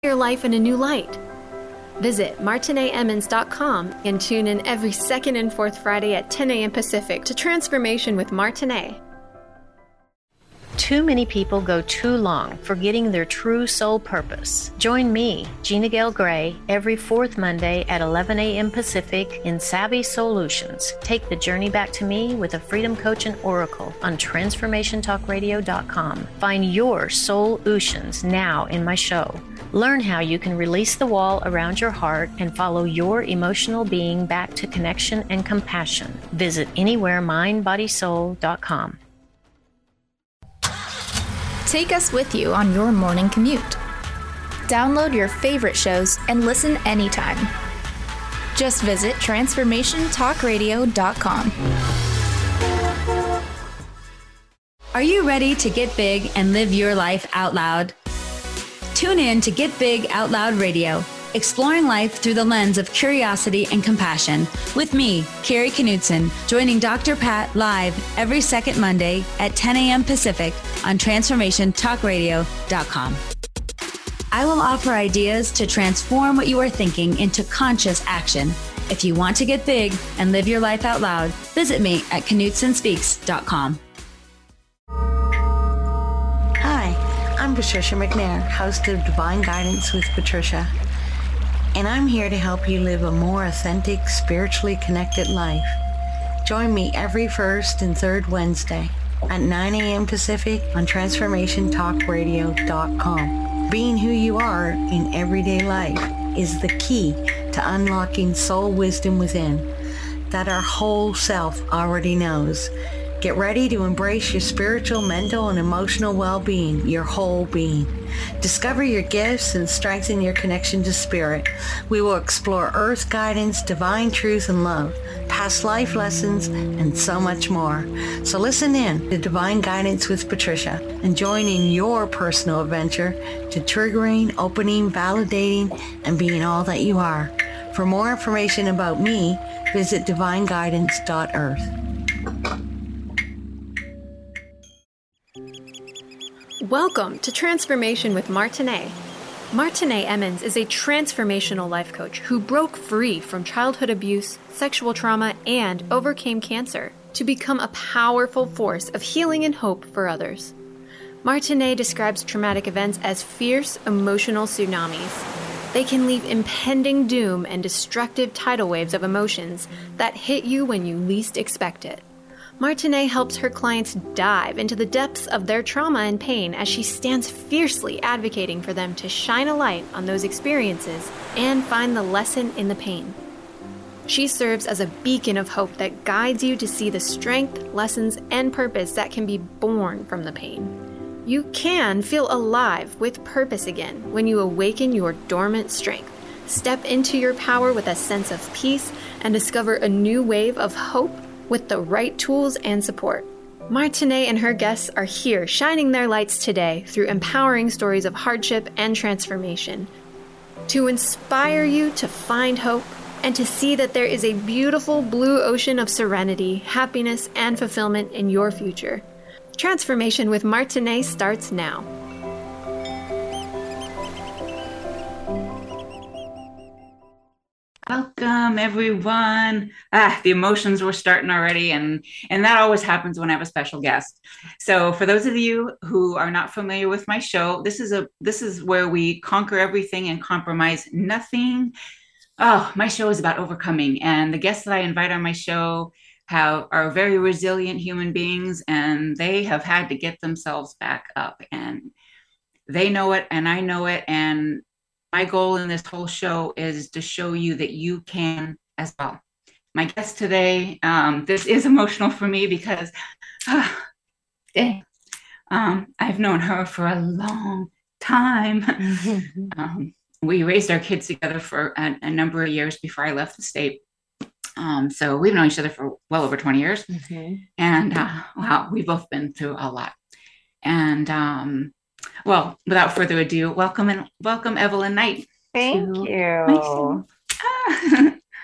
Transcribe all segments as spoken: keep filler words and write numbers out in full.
your life in a new light. Visit martine emmons dot com and tune in every second and fourth Friday at ten a.m. Pacific to Transformation with Martine. Too many people go too long forgetting their true soul purpose. Join me, Gina Gale Gray, every fourth Monday at eleven a.m. Pacific in Savvy Solutions. Take the journey back to me with a Freedom Coach and Oracle on transformation talk radio dot com. Find your soul oceans now in my show. Learn how you can release the wall around your heart and follow your emotional being back to connection and compassion. Visit anywhere mind body soul dot com. Take us with you on your morning commute. Download your favorite shows and listen anytime. Just visit transformation talk radio dot com. Are you ready to get big and live your life out loud? Tune in to Get Big Out Loud Radio, exploring life through the lens of curiosity and compassion, with me, Carrie Knudsen, joining Doctor Pat live every second Monday at ten a.m. Pacific on transformation talk radio dot com. I will offer ideas to transform what you are thinking into conscious action. If you want to get big and live your life out loud, visit me at knudsen speaks dot com. I'm Patricia McNair, host of Divine Guidance with Patricia, and I'm here to help you live a more authentic, spiritually connected life. Join me every first and third Wednesday at nine a.m. Pacific on transformation talk radio dot com. Being who you are in everyday life is the key to unlocking soul wisdom within that our whole self already knows. Get ready to embrace your spiritual, mental, and emotional well-being, your whole being. Discover your gifts and strengthen your connection to spirit. We will explore earth guidance, divine truth and love, past life lessons, and so much more. So listen in to Divine Guidance with Patricia and join in your personal adventure to triggering, opening, validating, and being all that you are. For more information about me, visit divine guidance dot earth. Welcome to Transformation with Martine. Martine Emmons is a transformational life coach who broke free from childhood abuse, sexual trauma, and overcame cancer to become a powerful force of healing and hope for others. Martine describes traumatic events as fierce emotional tsunamis. They can leave impending doom and destructive tidal waves of emotions that hit you when you least expect it. Martine helps her clients dive into the depths of their trauma and pain as she stands fiercely advocating for them to shine a light on those experiences and find the lesson in the pain. She serves as a beacon of hope that guides you to see the strength, lessons, and purpose that can be born from the pain. You can feel alive with purpose again when you awaken your dormant strength, step into your power with a sense of peace, and discover a new wave of hope with the right tools and support. Martine and her guests are here shining their lights today through empowering stories of hardship and transformation to inspire you to find hope and to see that there is a beautiful blue ocean of serenity, happiness, and fulfillment in your future. Transformation with Martine starts now. Welcome, everyone. Ah, the emotions were starting already, and, and that always happens when I have a special guest. So for those of you who are not familiar with my show, this is a this is where we conquer everything and compromise nothing. Oh, my show is about overcoming, and the guests that I invite on my show have are very resilient human beings, and they have had to get themselves back up, and they know it, and I know it, and my goal in this whole show is to show you that you can as well. My guest today, um, this is emotional for me because uh, dang, um, I've known her for a long time. um, we raised our kids together for a, a number of years before I left the state. Um, so we've known each other for well over twenty years. Mm-hmm. And uh, wow, we've both been through a lot. And um, well, without further ado, welcome and welcome Evelyn Knight. Thank you.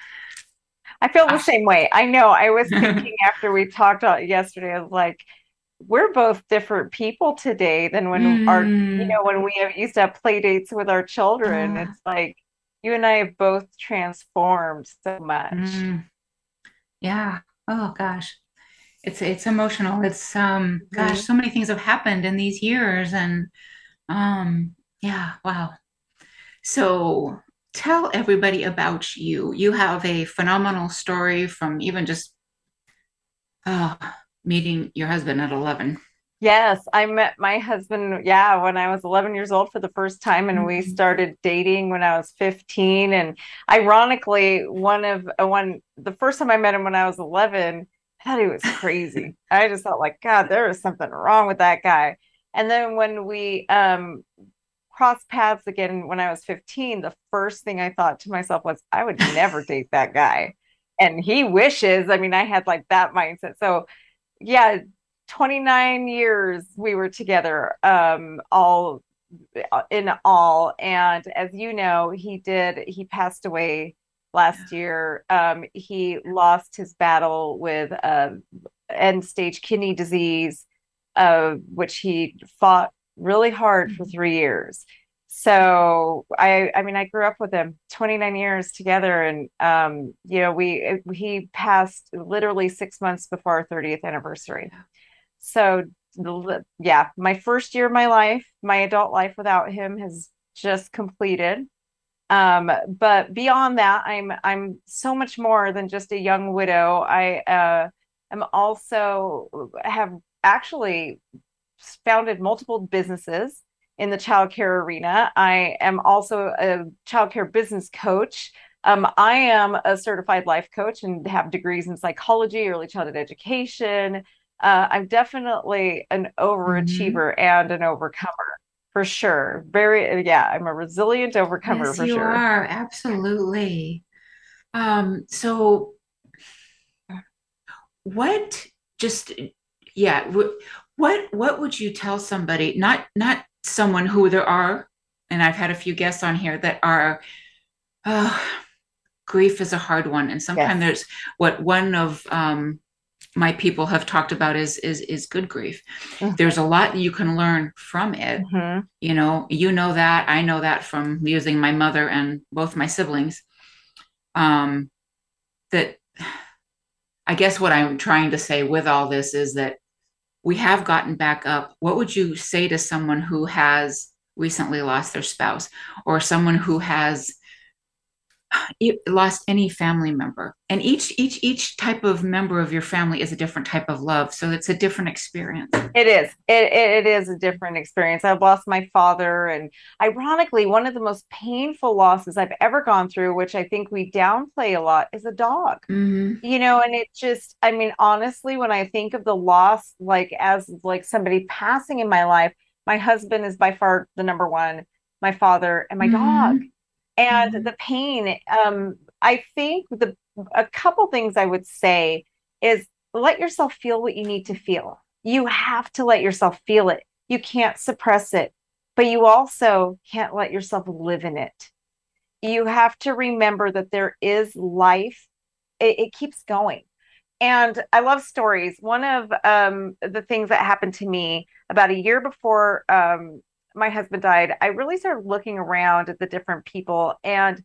I feel the same way. I know. I was thinking after we talked yesterday, I was like, we're both different people today than when mm. our, you know, when we have, used to have play dates with our children. Uh. It's like you and I have both transformed so much. Mm. Yeah. Oh gosh. It's, it's emotional. It's, um, gosh, mm-hmm. so many things have happened in these years, and, um, yeah. Wow. So tell everybody about you. You have a phenomenal story from even just, uh, meeting your husband at eleven. Yes, I met my husband, yeah, when I was eleven years old for the first time, and mm-hmm. we started dating when I was fifteen. And ironically, one of uh, one the first time I met him when I was eleven, I thought he was crazy. I just felt like, God, there is something wrong with that guy. And then when we um crossed paths again when I was fifteen, the first thing I thought to myself was, I would never date that guy. And he wishes. I mean, I had like that mindset. So yeah, twenty-nine years we were together, um, all in all. And as you know, he did, he passed away last year. Um, he lost his battle with uh, end stage kidney disease, uh, which he fought really hard for three years. So I, I mean, I grew up with him twenty-nine years together, and, um, you know, we, he passed literally six months before our thirtieth anniversary. So yeah, my first year of my life, my adult life without him has just completed. Um, but beyond that, I'm, I'm so much more than just a young widow. I, uh, am also have actually founded multiple businesses in the childcare arena. I am also a childcare business coach. Um, I am a certified life coach and have degrees in psychology, early childhood education. Uh, I'm definitely an overachiever mm-hmm. and an overcomer for sure. Very, yeah, I'm a resilient overcomer yes, for you sure. You are, absolutely. Um, so what just, yeah, what, what would you tell somebody, not, not someone who there are, and I've had a few guests on here that are, uh, grief is a hard one. And sometimes yes. there's what one of, um, my people have talked about is, is, is good grief. Mm-hmm. There's a lot you can learn from it. Mm-hmm. You know, you know that, I know that from losing my mother and both my siblings. Um, that I guess what I'm trying to say with all this is that we have gotten back up. What would you say to someone who has recently lost their spouse, or someone who has lost any family member? And each each each type of member of your family is a different type of love, so it's a different experience. It is it, it is a different experience. I've lost my father, and ironically, one of the most painful losses I've ever gone through, which I think we downplay a lot, is a dog. Mm-hmm. You know, and it just, I mean, honestly, when I think of the loss, like as like somebody passing in my life, my husband is by far the number one, my father, and my mm-hmm. dog. And mm-hmm. the pain, um, I think the a couple things I would say is let yourself feel what you need to feel. You have to let yourself feel it. You can't suppress it, but you also can't let yourself live in it. You have to remember that there is life. It, it keeps going. And I love stories. One of um, the things that happened to me about a year before um, my husband died, I really started looking around at the different people, and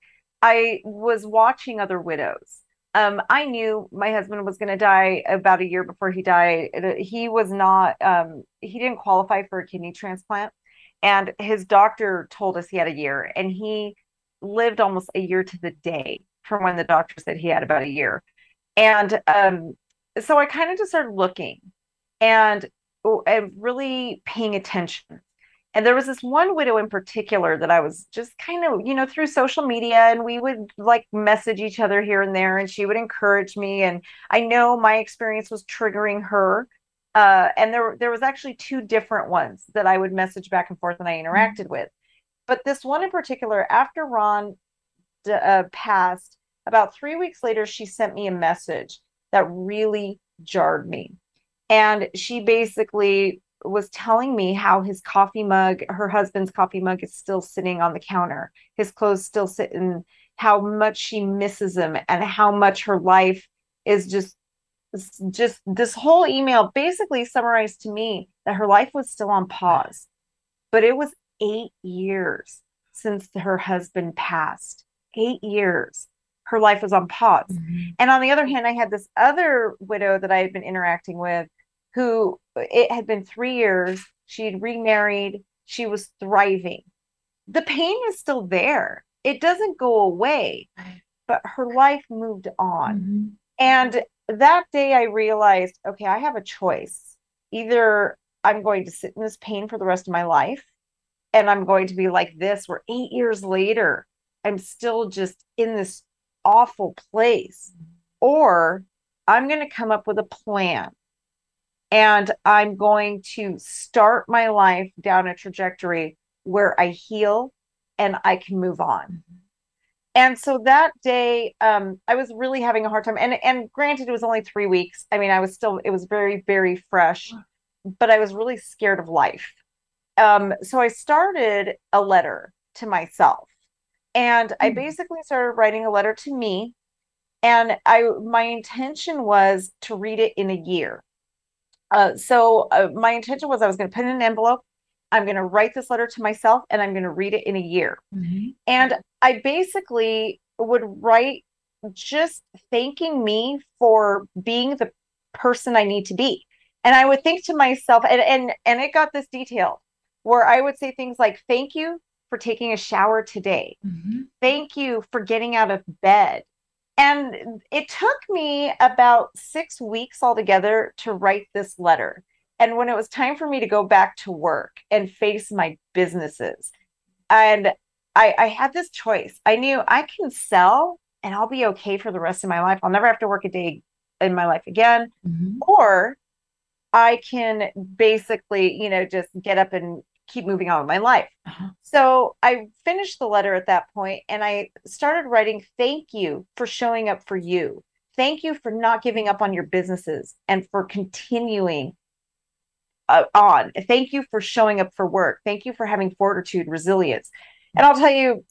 I was watching other widows. Um, I knew my husband was going to die about a year before he died. He was not, um, he didn't qualify for a kidney transplant, and his doctor told us he had a year, and he lived almost a year to the day from when the doctor said he had about a year. And um, so I kind of just started looking and, and really paying attention. And there was this one widow in particular that I was just kind of, you know, through social media, and we would like message each other here and there, and she would encourage me. And I know my experience was triggering her. Uh, and there, there was actually two different ones that I would message back and forth and I interacted mm-hmm. with. But this one in particular, after Ron uh, passed, about three weeks later, she sent me a message that really jarred me. And she basically was telling me how his coffee mug, her husband's coffee mug, is still sitting on the counter. His clothes still sitting, how much she misses him, and how much her life is just just this whole email basically summarized to me that her life was still on pause, but it was eight years since her husband passed. Eight years. Her life was on pause. Mm-hmm. And on the other hand, I had this other widow that I had been interacting with who it had been three years. She had remarried. She was thriving. The pain is still there. It doesn't go away, but her life moved on. Mm-hmm. And that day I realized, okay, I have a choice. Either I'm going to sit in this pain for the rest of my life, and I'm going to be like this, where eight years later, I'm still just in this awful place, or I'm going to come up with a plan, and I'm going to start my life down a trajectory where I heal and I can move on. And so that day, um, I was really having a hard time. And, and granted, it was only three weeks. I mean, I was still, it was very, very fresh, but I was really scared of life. Um, so I started a letter to myself. And I basically started writing a letter to me. And I, my intention was to read it in a year. Uh, so uh, my intention was I was going to put it in an envelope. I'm going to write this letter to myself, and I'm going to read it in a year. Mm-hmm. And I basically would write just thanking me for being the person I need to be. And I would think to myself, and, and, and it got this detailed, where I would say things like, thank you for taking a shower today. Mm-hmm. Thank you for getting out of bed. And it took me about six weeks altogether to write this letter. And when it was time for me to go back to work and face my businesses, and I, I had this choice. I knew I can sell and I'll be okay for the rest of my life. I'll never have to work a day in my life again. Mm-hmm. Or I can basically, you know, just get up and keep moving on with my life. Uh-huh. So I finished the letter at that point, and I started writing, thank you for showing up for you. Thank you for not giving up on your businesses and for continuing uh, on. Thank you for showing up for work. Thank you for having fortitude, resilience. And I'll tell you,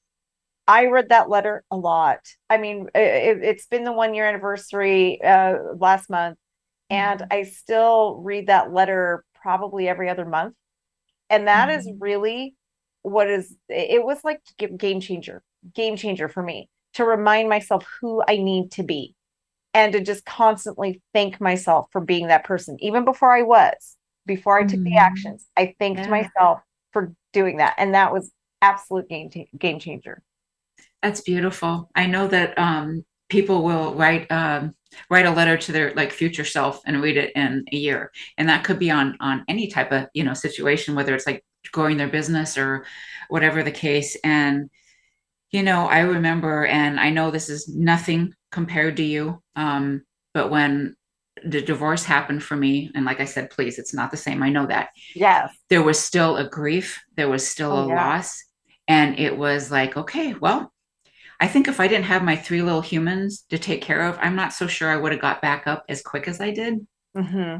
I read that letter a lot. I mean, it, it's been the one year anniversary uh, last month, and I still read that letter probably every other month. And that mm-hmm. is really what is, it was like game changer, game changer for me to remind myself who I need to be, and to just constantly thank myself for being that person. Even before I was, before I mm-hmm. took the actions, I thanked yeah. myself for doing that. And that was absolute game, t- game changer. That's beautiful. I know that um, people will write um, write a letter to their like future self and read it in a year, and that could be on on any type of you know situation, whether it's like growing their business or whatever the case. And you know, I remember, and I know this is nothing compared to you, um, but when the divorce happened for me, and like I said, please, it's not the same. I know that. Yes. There was still a grief. There was still oh, a yeah. loss, and it was like, okay, well. I think if I didn't have my three little humans to take care of, I'm not so sure I would have got back up as quick as I did. Mm-hmm.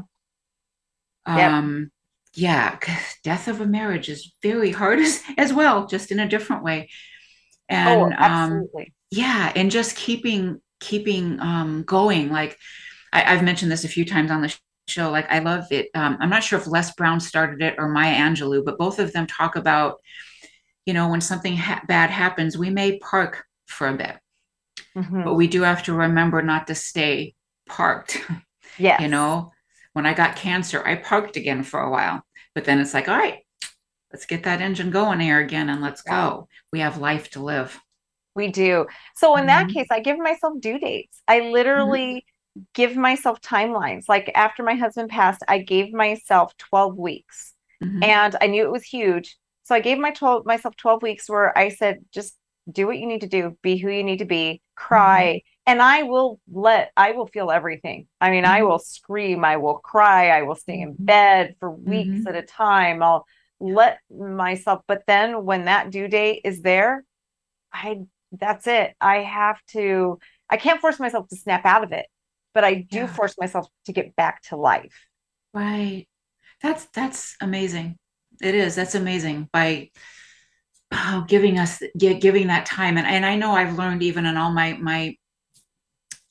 Um, yep. Yeah, death of a marriage is very hard as, as well, just in a different way. And oh, absolutely. Um, yeah, and just keeping keeping um, going. Like I, I've mentioned this a few times on the show. Like I love it. Um, I'm not sure if Les Brown started it or Maya Angelou, but both of them talk about, you know, when something ha- bad happens, we may park for a bit, mm-hmm. but we do have to remember not to stay parked. Yeah. You know, when I got cancer, I parked again for a while, but then it's like, all right, let's get that engine going here again and let's yeah. go. We have life to live. We do. So in mm-hmm. that case, I give myself due dates. I literally mm-hmm. give myself timelines. Like after my husband passed, I gave myself twelve weeks mm-hmm. and I knew it was huge. So I gave my twelve myself twelve weeks where I said, just do what you need to do, be who you need to be, cry. Mm-hmm. And I will let, I will feel everything. I mean, mm-hmm. I will scream, I will cry, I will stay in bed for weeks mm-hmm. at a time. I'll let myself, but then when that due date is there, I, that's it. I have to, I can't force myself to snap out of it, but I do yeah. force myself to get back to life. Right. That's, that's amazing. It is. That's amazing. By, Oh, giving us giving that time. And, and I know I've learned even in all my, my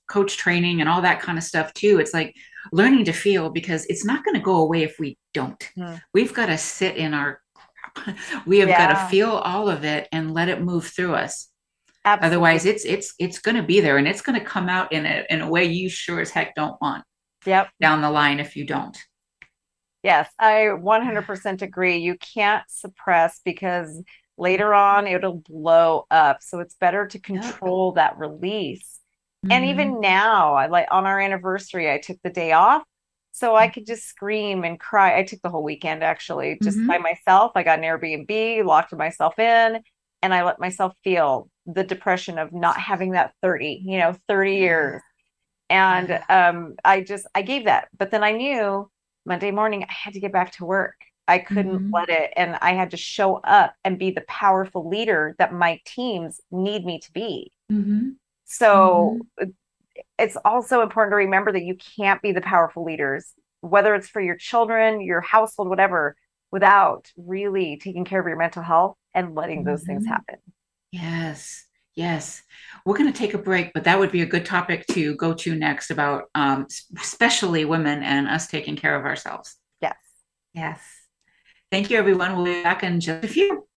coach training and all that kind of stuff too. It's like learning to feel, because it's not going to go away if we don't. Mm. We've got to sit in our crap. We have yeah. got to feel all of it and let it move through us. Absolutely. Otherwise, it's it's it's going to be there, and it's going to come out in a in a way you sure as heck don't want. Yep. Down the line if you don't. Yes, I one hundred percent agree. You can't suppress, because later on it'll blow up. So it's better to control yep. that release. Mm-hmm. And even now, I like on our anniversary, I took the day off so I could just scream and cry. I took the whole weekend actually, just mm-hmm. by myself. I got an Airbnb, locked myself in, and I let myself feel the depression of not having that thirty, you know, thirty years. And um, I just, I gave that. But then I knew Monday morning I had to get back to work. I couldn't mm-hmm. let it. And I had to show up and be the powerful leader that my teams need me to be. Mm-hmm. So mm-hmm. it's also important to remember that you can't be the powerful leaders, whether it's for your children, your household, whatever, without really taking care of your mental health and letting mm-hmm. those things happen. Yes. Yes. We're going to take a break, but that would be a good topic to go to next about um, especially women and us taking care of ourselves. Yes. Yes. Thank you, everyone. We'll be back in just a few.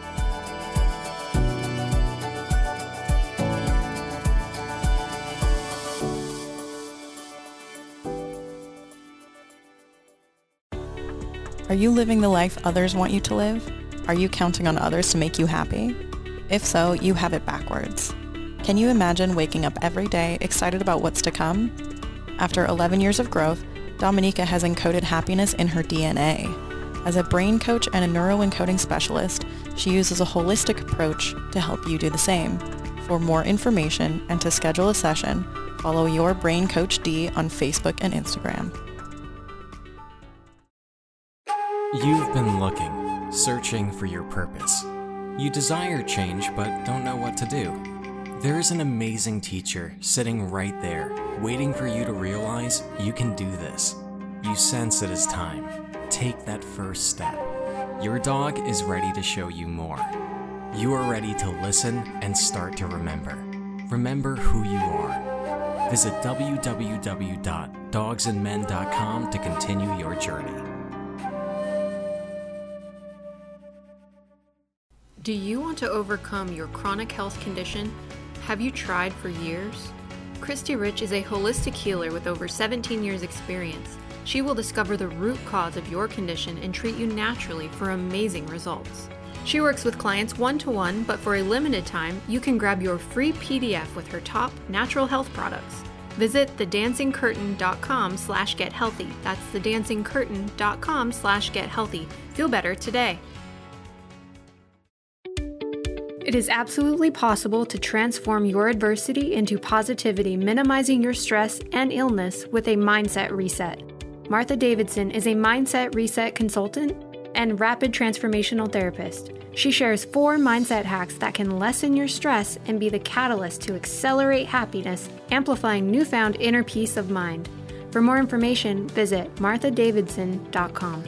Are you living the life others want you to live? Are you counting on others to make you happy? If so, you have it backwards. Can you imagine waking up every day excited about what's to come? After eleven years of growth, Dominica has encoded happiness in her D N A. As a brain coach and a neuroencoding specialist, she uses a holistic approach to help you do the same. For more information and to schedule a session, follow Your Brain Coach D on Facebook and Instagram. You've been looking, searching for your purpose. You desire change but don't know what to do. There is an amazing teacher sitting right there, waiting for you to realize you can do this. You sense it is time. Take that first step. Your dog is ready to show you more. You are ready to listen and start to remember. Remember who you are. Visit w w w dot dogs and men dot com to continue your journey. Do you want to overcome your chronic health condition? Have you tried for years? Christy Rich is a holistic healer with over seventeen years experience. She will discover the root cause of your condition and treat you naturally for amazing results. She works with clients one-to-one, but for a limited time, you can grab your free P D F with her top natural health products. Visit the dancing curtain dot com slash get healthy. That's the dancing curtain dot com slash get healthy. Feel better today. It is absolutely possible to transform your adversity into positivity, minimizing your stress and illness with a mindset reset. Martha Davidson is a mindset reset consultant and rapid transformational therapist. She shares four mindset hacks that can lessen your stress and be the catalyst to accelerate happiness, amplifying newfound inner peace of mind. For more information, visit martha davidson dot com.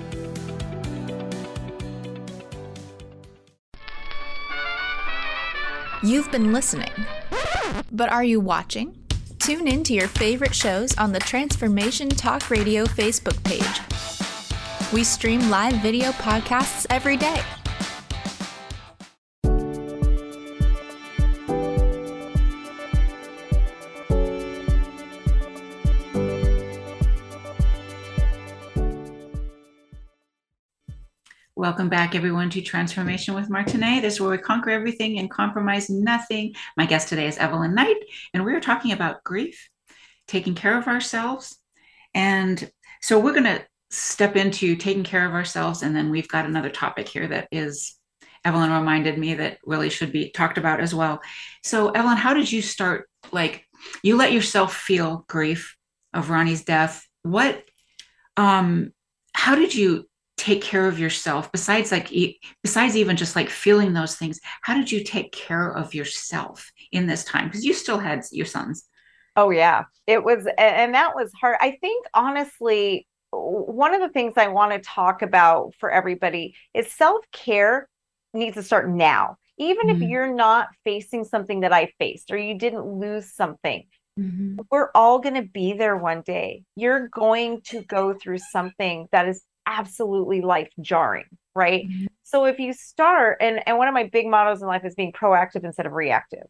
You've been listening, but are you watching? Tune in to your favorite shows on the Transformation Talk Radio Facebook page. We stream live video podcasts every day. Welcome back, everyone, to Transformation with Martine. This is where we conquer everything and compromise nothing. My guest today is Evelyn Knight, and we're talking about grief, taking care of ourselves. And so we're going to step into taking care of ourselves, and then we've got another topic here that is, Evelyn reminded me, that really should be talked about as well. So, Evelyn, how did you start? Like, you let yourself feel grief of Ronnie's death. What, um, how did you take care of yourself besides like besides even just like feeling those things? How did you take care of yourself in this time, because you still had your sons? Oh yeah, it was, and that was hard. I think honestly, one of the things I want to talk about for everybody is self-care needs to start now. Even mm-hmm. if you're not facing something that I faced, or you didn't lose something, Mm-hmm. We're all going to be there one day. You're going to go through something that is absolutely life jarring, right? Mm-hmm. So if you start, and, and one of my big mottos in life is being proactive instead of reactive.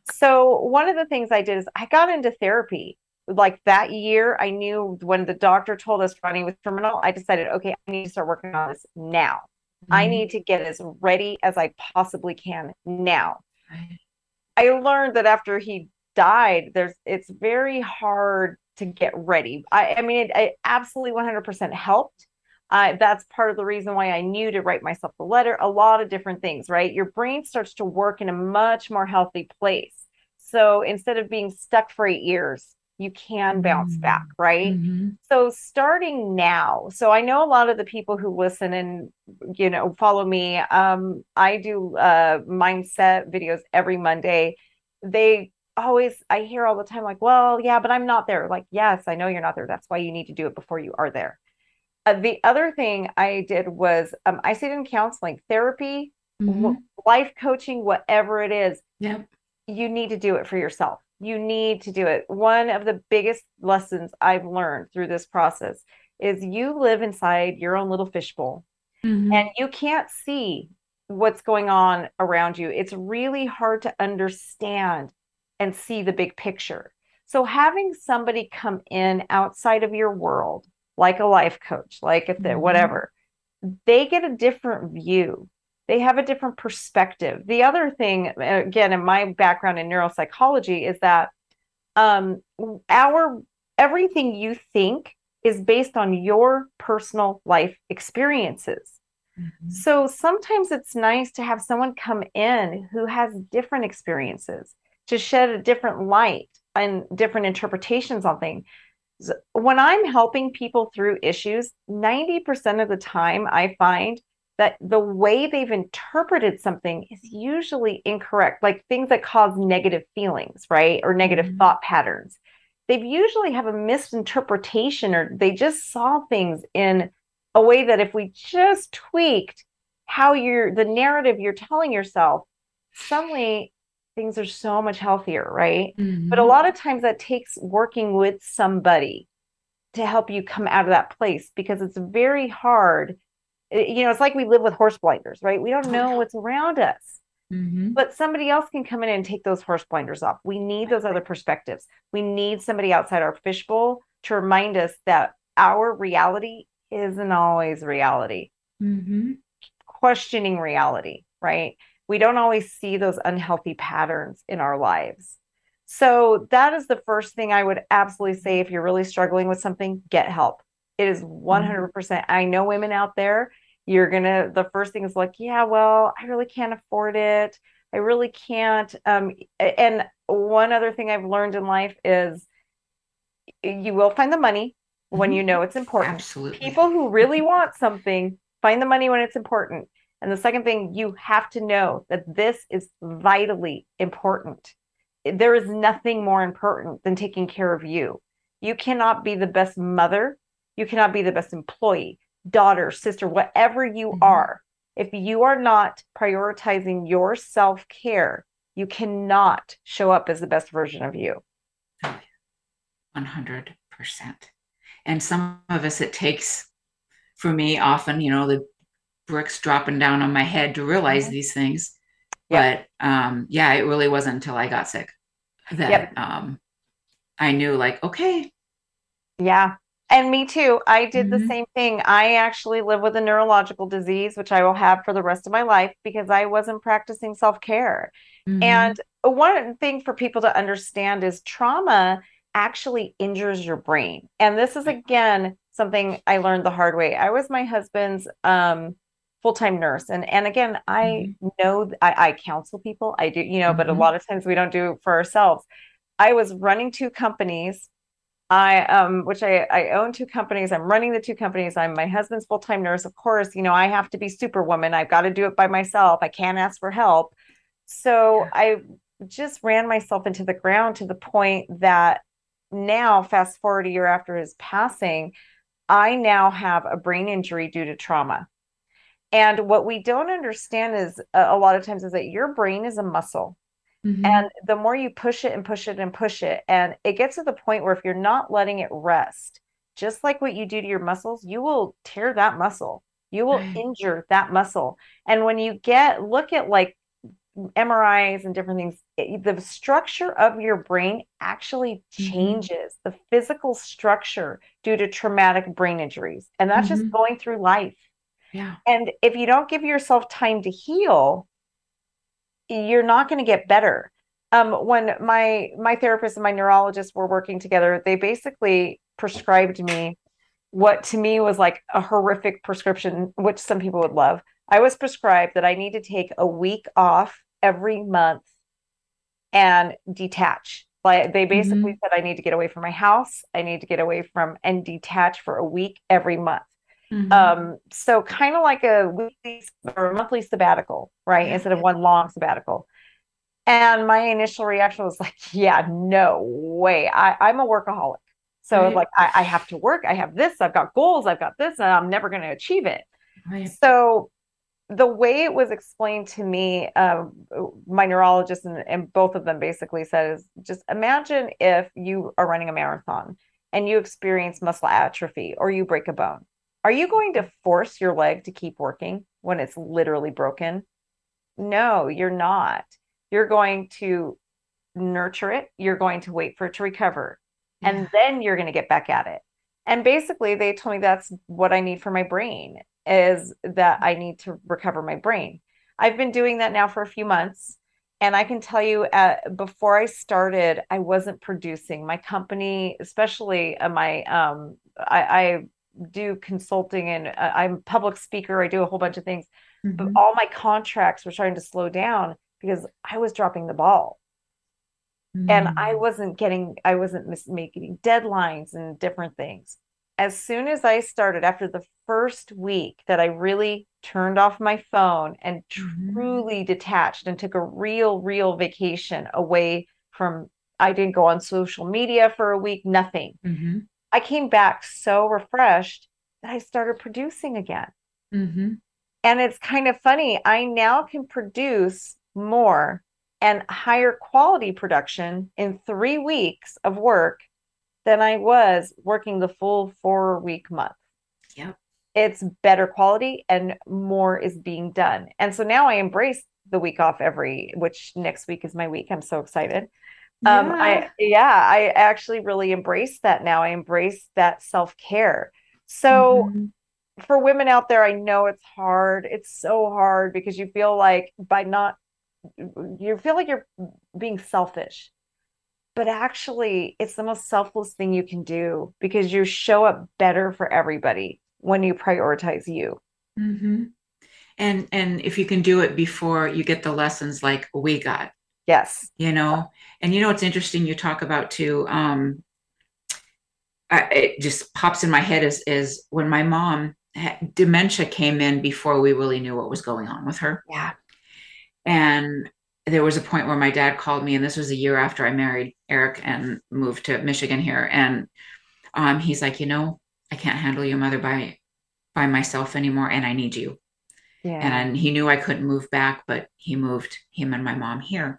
So one of the things I did is I got into therapy. Like that year, I knew when the doctor told us Ronnie was terminal, I decided, okay, I need to start working on this now. Mm-hmm. I need to get as ready as I possibly can now. Right. I learned that after he died, there's it's very hard to get ready. I, I mean, it, it absolutely one hundred percent helped. Uh, that's part of the reason why I knew to write myself the letter, a lot of different things, right? Your brain starts to work in a much more healthy place. So instead of being stuck for eight years, you can bounce mm-hmm. back, right? Mm-hmm. So starting now, so I know a lot of the people who listen and, you know, follow me. Um, I do uh, mindset videos every Monday. They always, I hear all the time, like, well, yeah, but I'm not there. Like, yes, I know you're not there. That's why you need to do it before you are there. Uh, the other thing I did was um, I stayed in counseling, therapy, mm-hmm. w- life coaching, whatever it is. Yep. You need to do it for yourself. You need to do it. One of the biggest lessons I've learned through this process is you live inside your own little fishbowl mm-hmm. and you can't see what's going on around you. It's really hard to understand and see the big picture. So having somebody come in outside of your world, like a life coach, like if they, mm-hmm. whatever, they get a different view. They have a different perspective. The other thing, again, in my background in neuropsychology, is that um, our everything you think is based on your personal life experiences. Mm-hmm. So sometimes it's nice to have someone come in who has different experiences to shed a different light and different interpretations on things. When I'm helping people through issues, ninety percent of the time I find that the way they've interpreted something is usually incorrect, like things that cause negative feelings, right? Or negative mm-hmm. thought patterns. They usually have a misinterpretation, or they just saw things in a way that if we just tweaked how you're, the narrative you're telling yourself, suddenly things are so much healthier, right? Mm-hmm. But a lot of times that takes working with somebody to help you come out of that place, because it's very hard. You know, it's like we live with horse blinders, right? We don't know what's around us, mm-hmm. but somebody else can come in and take those horse blinders off. We need those other perspectives. We need somebody outside our fishbowl to remind us that our reality isn't always reality. Mm-hmm. Questioning reality, right? We don't always see those unhealthy patterns in our lives. So that is the first thing I would absolutely say. If you're really struggling with something, get help. It is one hundred percent. I know women out there, you're going to, the first thing is like, yeah, well, I really can't afford it. I really can't. Um, and one other thing I've learned in life is you will find the money when mm-hmm. you know it's important. Absolutely. People who really want something, find the money when it's important. And the second thing, you have to know that this is vitally important. There is nothing more important than taking care of you. You cannot be the best mother. You cannot be the best employee, daughter, sister, whatever you mm-hmm. are. If you are not prioritizing your self-care, you cannot show up as the best version of you. one hundred percent. And some of us, it takes, for me, often, you know, the bricks dropping down on my head to realize mm-hmm. these things. Yep. But um, yeah, it really wasn't until I got sick that yep. um, I knew, like, okay. Yeah. And me too. I did mm-hmm. the same thing. I actually live with a neurological disease, which I will have for the rest of my life because I wasn't practicing self-care. Mm-hmm. And one thing for people to understand is trauma actually injures your brain. And this is, again, something I learned the hard way. I was my husband's um, full-time nurse. And, and again, I mm-hmm. know I, I counsel people. I do, you know, mm-hmm. but a lot of times we don't do it for ourselves. I was running two companies. I, um, which I, I own two companies. I'm running the two companies. I'm my husband's full-time nurse. Of course, you know, I have to be superwoman. I've got to do it by myself. I can't ask for help. So I just ran myself into the ground to the point that now, fast forward a year after his passing, I now have a brain injury due to trauma. And what we don't understand is uh, a lot of times is that your brain is a muscle. Mm-hmm. And the more you push it and push it and push it, and it gets to the point where if you're not letting it rest, just like what you do to your muscles, you will tear that muscle. You will right. injure that muscle. And when you get, look at like M R Is and different things, it, the structure of your brain actually changes, mm-hmm. the physical structure due to traumatic brain injuries. And that's mm-hmm. just going through life. Yeah. And if you don't give yourself time to heal, you're not going to get better. Um, when my my therapist and my neurologist were working together, they basically prescribed me what to me was like a horrific prescription, which some people would love. I was prescribed that I need to take a week off every month and detach. Like they basically mm-hmm. said I need to get away from my house. I need to get away from and detach for a week every month. Mm-hmm. Um, so kind of like a weekly or a monthly sabbatical, right? Yeah. Instead of one long sabbatical. And my initial reaction was like, yeah, no way. I, I'm a workaholic. So right. like, I, I have to work. I have this, I've got goals, I've got this, and I'm never going to achieve it. Right. So the way it was explained to me, uh, my neurologist and, and both of them basically said is just imagine if you are running a marathon and you experience muscle atrophy or you break a bone. Are you going to force your leg to keep working when it's literally broken? No, you're not. You're going to nurture it. You're going to wait for it to recover. Yeah. And then you're going to get back at it. And basically they told me that's what I need for my brain, is that I need to recover my brain. I've been doing that now for a few months. And I can tell you, uh, before I started, I wasn't producing. My company, especially uh, my, um, I, I do consulting and uh, I'm a public speaker. I do a whole bunch of things, mm-hmm. but all my contracts were starting to slow down because I was dropping the ball. Mm-hmm. And I wasn't getting, I wasn't mis- making deadlines and different things. As soon as I started, after the first week that I really turned off my phone and mm-hmm. truly detached and took a real, real vacation away from, I didn't go on social media for a week, nothing. Mm-hmm. I came back so refreshed that I started producing again. Mm-hmm. And it's kind of funny. I now can produce more and higher quality production in three weeks of work than I was working the full four week month. Yep. It's better quality and more is being done. And so now I embrace the week off every, which next week is my week. I'm so excited. Yeah. Um, I, yeah, I actually really embrace that now. I embrace that self-care. So mm-hmm. for women out there, I know it's hard. It's so hard because you feel like by not, you feel like you're being selfish, but actually it's the most selfless thing you can do because you show up better for everybody when you prioritize you. Mm-hmm. And, and if you can do it before you get the lessons like we got. Yes. You know, and you know, it's interesting you talk about too, um, I, it just pops in my head is, is when my mom had, dementia came in before we really knew what was going on with her. Yeah. And there was a point where my dad called me, and this was a year after I married Eric and moved to Michigan here. And um, he's like, you know, I can't handle your mother by, by myself anymore. And I need you. Yeah. And he knew I couldn't move back, but he moved him and my mom here.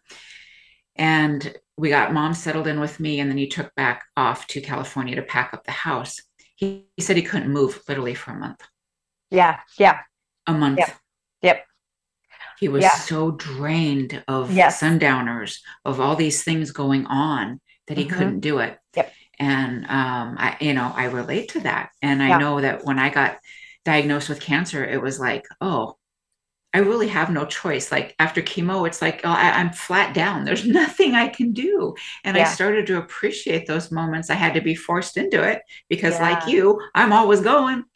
And we got mom settled in with me. And then he took back off to California to pack up the house. He, he said he couldn't move literally for a month. Yeah. Yeah. A month. Yep. Yep. He was yeah. so drained of yes. sundowners, of all these things going on that he mm-hmm. couldn't do it. Yep. And, um, I, you know, I relate to that. And I yeah. know that when I got diagnosed with cancer, it was like, oh, I really have no choice. Like after chemo, it's like, oh, I, I'm flat down. There's nothing I can do. And yeah. I started to appreciate those moments. I had to be forced into it because yeah. like you, I'm always going.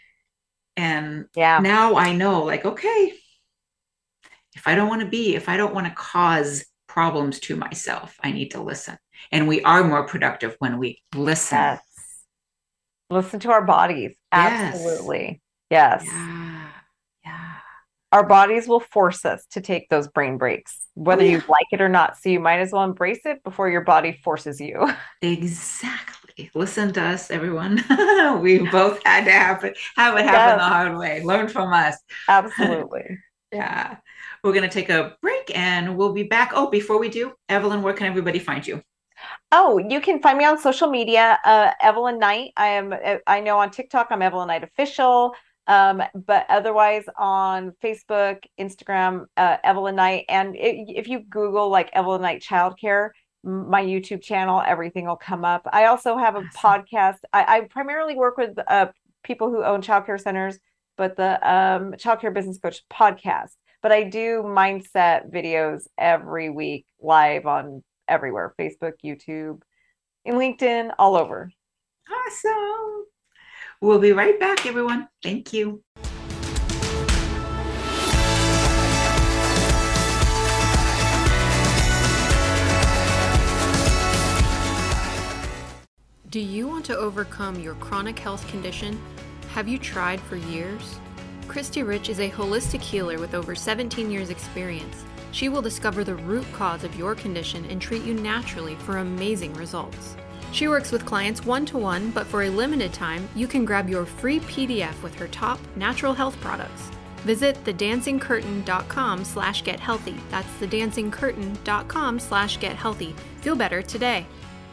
And yeah. now I know like, okay, if I don't want to be, if I don't want to cause problems to myself, I need to listen. And we are more productive when we listen. Yes. Listen to our bodies. Yes. Absolutely. Yes. Yeah. Yeah. Our bodies will force us to take those brain breaks, whether oh, yeah. you like it or not. So you might as well embrace it before your body forces you. Exactly. Listen to us, everyone. We both had to have it, have it happen yes. the hard way. Learn from us. Absolutely. Yeah. We're going to take a break and we'll be back. Oh, before we do, Evelyn, where can everybody find you? Oh, you can find me on social media, uh, Evelyn Knight. I am, I know on TikTok, I'm Evelyn Knight Official. Um, but otherwise on Facebook, Instagram, uh, Evelyn Knight. And it, if you Google like Evelyn Knight Childcare, my YouTube channel, everything will come up. I also have a awesome. podcast. I, I primarily work with uh, people who own childcare centers, but the um, Childcare Business Coach podcast. But I do mindset videos every week live on everywhere, Facebook, YouTube, and LinkedIn, all over. Awesome. We'll be right back, everyone. Thank you. Do you want to overcome your chronic health condition? Have you tried for years? Christy Rich is a holistic healer with over seventeen years experience. She will discover the root cause of your condition and treat you naturally for amazing results. She works with clients one-to-one, but for a limited time, you can grab your free P D F with her top natural health products. Visit thedancingcurtain.com slash get healthy. That's thedancingcurtain.com slash get healthy. Feel better today.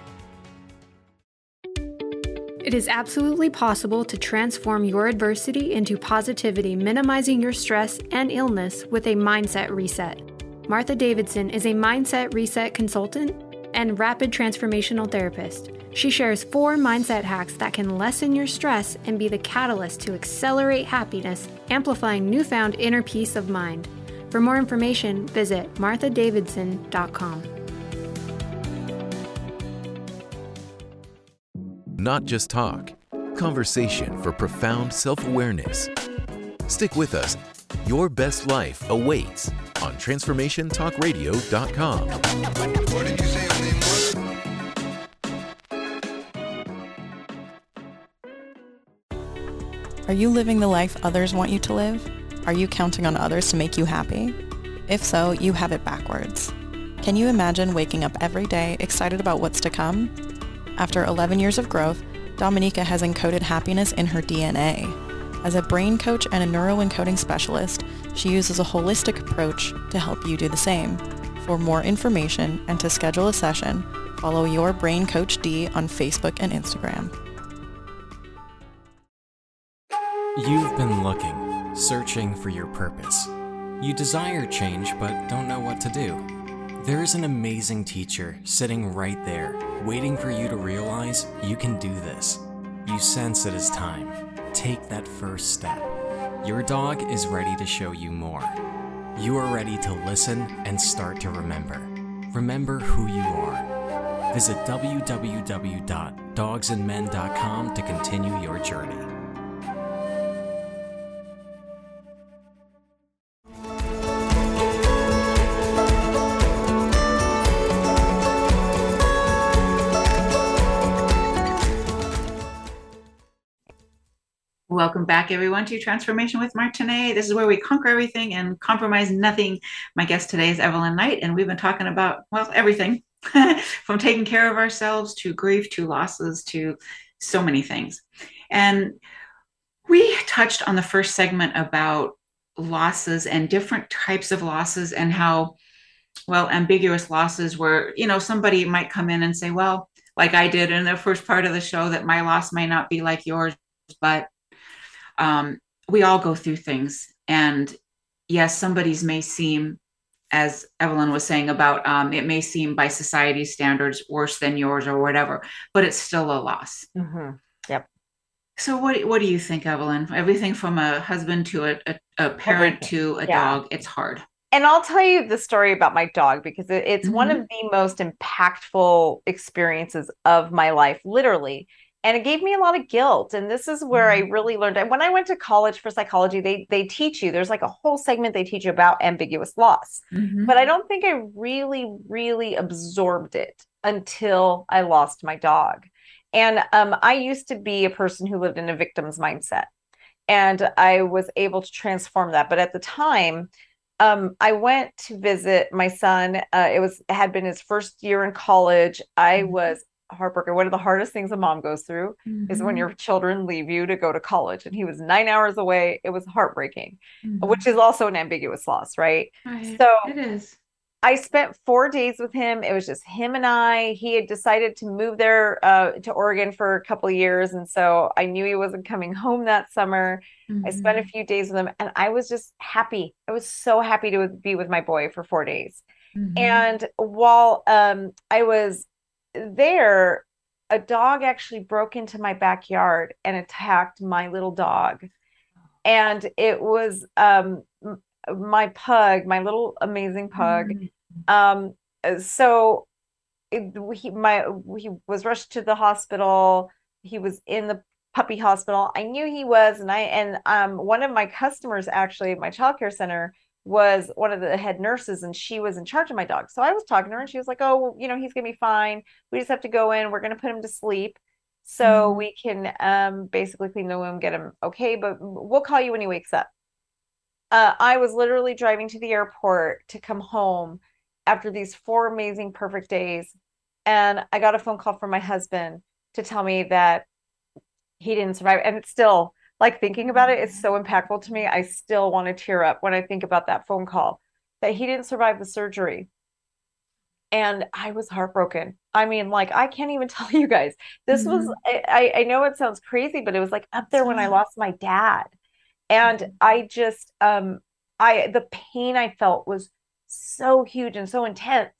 It is absolutely possible to transform your adversity into positivity, minimizing your stress and illness with a mindset reset. Martha Davidson is a mindset reset consultant and rapid transformational therapist. She shares four mindset hacks that can lessen your stress and be the catalyst to accelerate happiness, amplifying newfound inner peace of mind. For more information, visit martha davidson dot com. Not just talk, conversation for profound self-awareness. Stick with us. Your best life awaits on transformation talk radio dot com. What did you say your name was? Are you living the life others want you to live? Are you counting on others to make you happy? If so, you have it backwards. Can you imagine waking up every day excited about what's to come? After eleven years of growth, Dominica has encoded happiness in her D N A. As a brain coach and a neuroencoding specialist, she uses a holistic approach to help you do the same. For more information and to schedule a session, follow Your Brain Coach D on Facebook and Instagram. You've been looking, searching for your purpose. You desire change but don't know what to do. There is an amazing teacher sitting right there, waiting for you to realize you can do this. You sense it is time. Take that first step. Your dog is ready to show you more. You are ready to listen and start to remember. Remember who you are. Visit w w w dot dogs and men dot com to continue your journey. Welcome back, everyone, to Transformation with Martine. This is where we conquer everything and compromise nothing. My guest today is Evelyn Knight, and we've been talking about, well, everything from taking care of ourselves to grief to losses to so many things. And we touched on the first segment about losses and different types of losses and how, well, ambiguous losses where, you know, somebody might come in and say, well, like I did in the first part of the show, that my loss may not be like yours, but Um, we all go through things, and yes, somebody's may seem, as Evelyn was saying about, um, it may seem by society's standards worse than yours or whatever, but it's still a loss. Mm-hmm. Yep. So what, what do you think, Evelyn? Everything from a husband to a, a, a parent Everything. to a yeah. dog, it's hard. And I'll tell you the story about my dog because it, it's mm-hmm. one of the most impactful experiences of my life, literally. And it gave me a lot of guilt. And this is where I really learned. And when I went to college for psychology, they they teach you, there's like a whole segment they teach you about ambiguous loss. Mm-hmm. But I don't think I really, really absorbed it until I lost my dog. And um, I used to be a person who lived in a victim's mindset. And I was able to transform that. But at the time, um, I went to visit my son. Uh, it was it had been his first year in college. I was heartbroken. One of the hardest things a mom goes through mm-hmm. is when your children leave you to go to college. And he was nine hours away. It was heartbreaking, mm-hmm. which is also an ambiguous loss, right? right? So it is. I spent four days with him. It was just him and I. He had decided to move there uh, to Oregon for a couple of years. And so I knew he wasn't coming home that summer. Mm-hmm. I spent a few days with him and I was just happy. I was so happy to be with my boy for four days. Mm-hmm. And while um, I was there, a dog actually broke into my backyard and attacked my little dog. And it was um, my pug, my little amazing pug. Mm-hmm. Um, so it, he, my, he was rushed to the hospital. He was in the puppy hospital. I knew he was. And I, and um, one of my customers actually at my childcare center was one of the head nurses, and she was in charge of my dog. So I was talking to her and she was like, oh, you know, he's going to be fine. We just have to go in. We're going to put him to sleep so mm-hmm. we can um, basically clean the wound, get him okay. But we'll call you when he wakes up. Uh, I was literally driving to the airport to come home after these four amazing, perfect days. And I got a phone call from my husband to tell me that he didn't survive. And it's still, like, thinking about it, it's so impactful to me. I still want to tear up when I think about that phone call, that he didn't survive the surgery. And I was heartbroken. I mean, like, I can't even tell you guys. This mm-hmm. was, I, I know it sounds crazy, but it was like up there when I lost my dad. And I just, um, I, the pain I felt was so huge and so intense.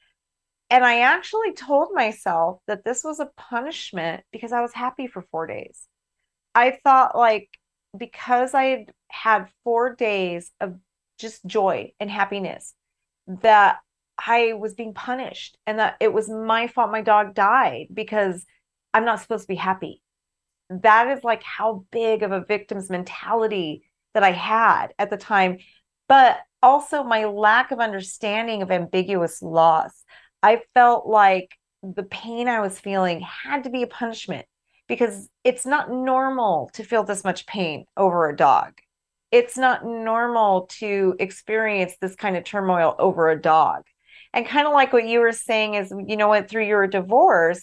And I actually told myself that this was a punishment because I was happy for four days. I thought, like, because I had had four days of just joy and happiness, that I was being punished and that it was my fault my dog died because I'm not supposed to be happy. That is like how big of a victim's mentality that I had at the time, but also my lack of understanding of ambiguous loss. I felt like the pain I was feeling had to be a punishment because it's not normal to feel this much pain over a dog. It's not normal to experience this kind of turmoil over a dog. And kind of like what you were saying is, you know what, through your divorce,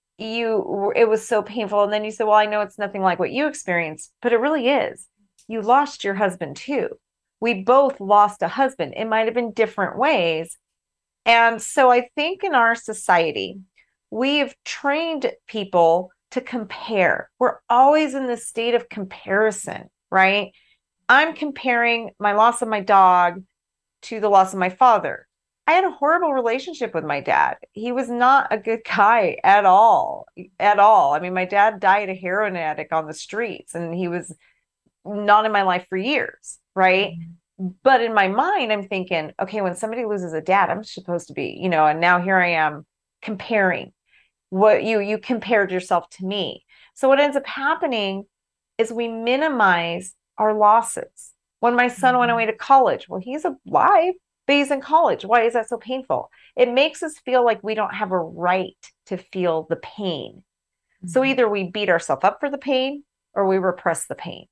you, it was so painful. And then you said, well, I know it's nothing like what you experienced, but it really is. You lost your husband too. We both lost a husband. It might've been different ways. And so I think in our society, we've trained people to compare. We're always in this state of comparison, right? I'm comparing my loss of my dog to the loss of my father. I had a horrible relationship with my dad. He was not a good guy at all, at all. I mean, my dad died a heroin addict on the streets and he was not in my life for years, right? Mm-hmm. But in my mind, I'm thinking, okay, when somebody loses a dad, I'm supposed to be, you know, and now here I am comparing what you, you compared yourself to me. So what ends up happening is we minimize our losses. When my son mm-hmm. went away to college, well, he's alive, but he's in college. Why is that so painful? It makes us feel like we don't have a right to feel the pain. Mm-hmm. So either we beat ourselves up for the pain or we repress the pain.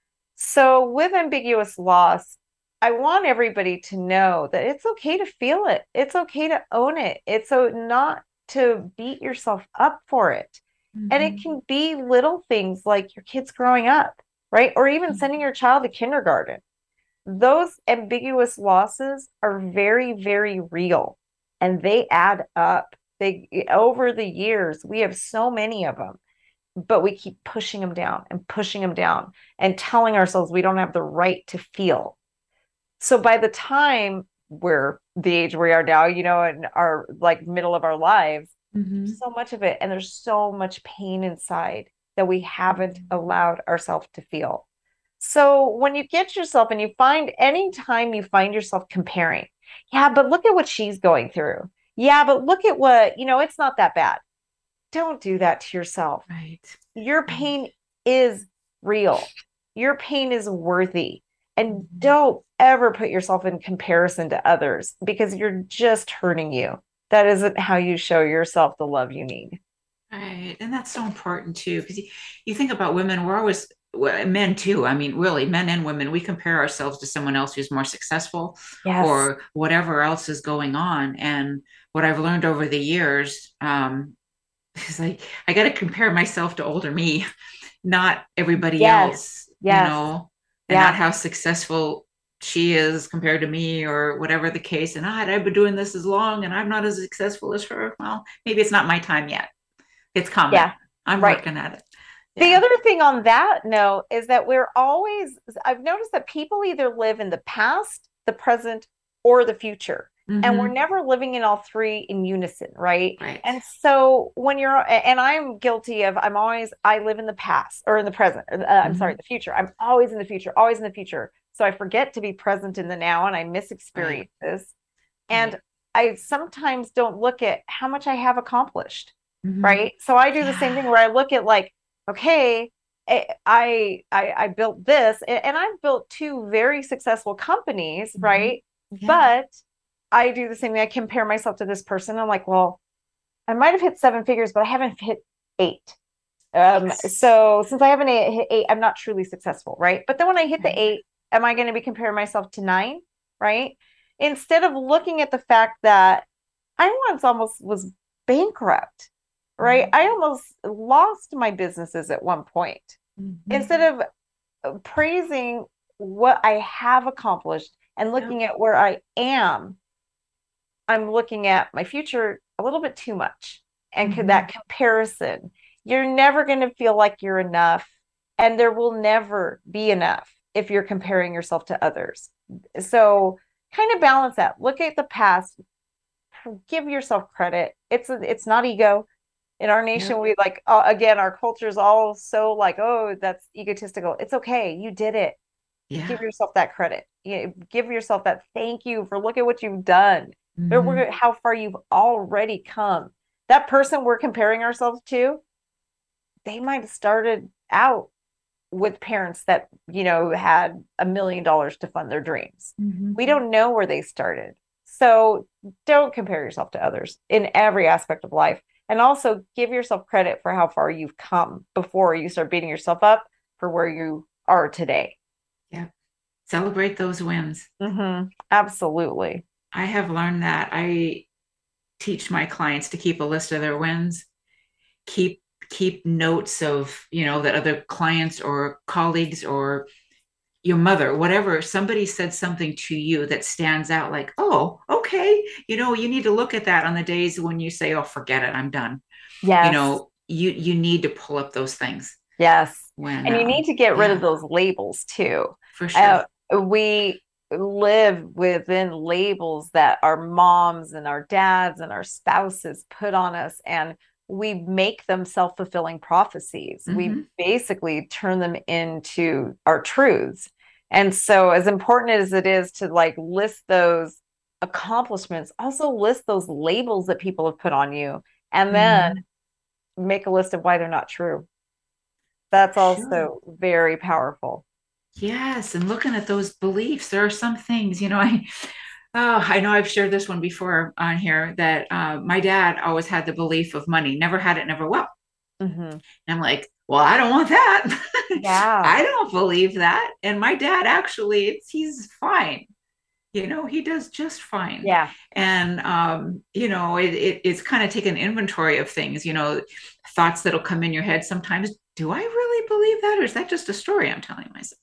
So with ambiguous loss, I want everybody to know that it's okay to feel it. It's okay to own it. It's so not to beat yourself up for it. Mm-hmm. And it can be little things like your kids growing up, right? Or even mm-hmm. sending your child to kindergarten. Those ambiguous losses are very, very real and they add up. They, over the years, we have so many of them, but we keep pushing them down and pushing them down and telling ourselves we don't have the right to feel. So by the time we're the age we are now, you know, in our like middle of our lives, mm-hmm. so much of it, and there's so much pain inside that we haven't allowed ourselves to feel. So when you get yourself and you find anytime you find yourself comparing, yeah, but look at what she's going through. Yeah, but look at what, you know, it's not that bad. Don't do that to yourself. Right. Your pain is real. Your pain is worthy. And don't ever put yourself in comparison to others because you're just hurting you. That isn't how you show yourself the love you need. Right. And that's so important too, because you, you think about women, we're always, well, men too. I mean, really, men and women, we compare ourselves to someone else who's more successful yes. or whatever else is going on. And what I've learned over the years, um, It's like, I got to compare myself to older me, not everybody Yes. else, Yes. you know, and Yeah. not how successful she is compared to me or whatever the case. And ah, I've been doing this as long and I'm not as successful as her. Well, maybe it's not my time yet. It's coming. Yeah. I'm Right. working at it. The Yeah. other thing on that note is that we're always, I've noticed that people either live in the past, the present, or the future. And we're Mhm. never living in all three in unison, right? Right. And so when you're, and I'm guilty of, I'm always, I live in the past or in the present. Uh, I'm sorry, Mhm. the future. I'm always in the future, always in the future. So I forget to be present in the now and I miss experiences. And Right. I sometimes don't look at how much I have accomplished, Mhm. right? So I do the same thing Yeah. where I look at like, okay, I I I, I built this, and, and I've built two very successful companies, Mhm. right? Yeah. But I do the same thing. I compare myself to this person. I'm like, well, I might have hit seven figures, but I haven't hit eight. Um, Yes. so since I haven't hit eight, I'm not truly successful, right? But then when I hit the Right. eight, am I going to be comparing myself to nine, right? Instead of looking at the fact that I once almost was bankrupt, right? Mhm. I almost lost my businesses at one point. Mhm. Instead of praising what I have accomplished and looking at where I am, I'm looking at my future a little bit too much. And Mhm. that comparison, you're never going to feel like you're enough. And there will never be enough if you're comparing yourself to others. So kind of balance that. Look at the past. Give yourself credit. It's a, it's not ego. In our nation, Yep. we like, uh, again, our culture is all so like, oh, that's egotistical. It's okay. You did it. Yeah. Give yourself that credit. You give yourself that thank you for look at what you've done. Or Mhm. we're, how far you've already come. That person we're comparing ourselves to, they might have started out with parents that, you know, had a million dollars to fund their dreams. Mhm. We don't know where they started. So don't compare yourself to others in every aspect of life. And also give yourself credit for how far you've come before you start beating yourself up for where you are today. Yeah. Celebrate those wins. Mm-hmm. Absolutely. I have learned that. I teach my clients to keep a list of their wins, keep keep notes of, you know, that other clients or colleagues or your mother, whatever, somebody said something to you that stands out like, oh, okay, you know, you need to look at that on the days when you say, oh, forget it, I'm done. Yes. You know, you you need to pull up those things. Yes. When, and you um, need to get rid yeah. of those labels too. For sure. Uh, we live within labels that our moms and our dads and our spouses put on us, and we make them self-fulfilling prophecies. Mhm. We basically turn them into our truths. And so as important as it is to like list those accomplishments, also list those labels that people have put on you, and then make a list of why they're not true. That's also Sure. very powerful. Yes, and looking at those beliefs, there are some things, you know, I oh, I know I've shared this one before on here that uh, my dad always had the belief of money, never had it, never will. Mm-hmm. And I'm like, well, I don't want that. Yeah. I don't believe that. And my dad actually, it's, he's fine. You know, he does just fine. Yeah. And, um, you know, it, it, it's kind of taking inventory of things, you know, thoughts that'll come in your head sometimes. Do I really believe that? Or is that just a story I'm telling myself?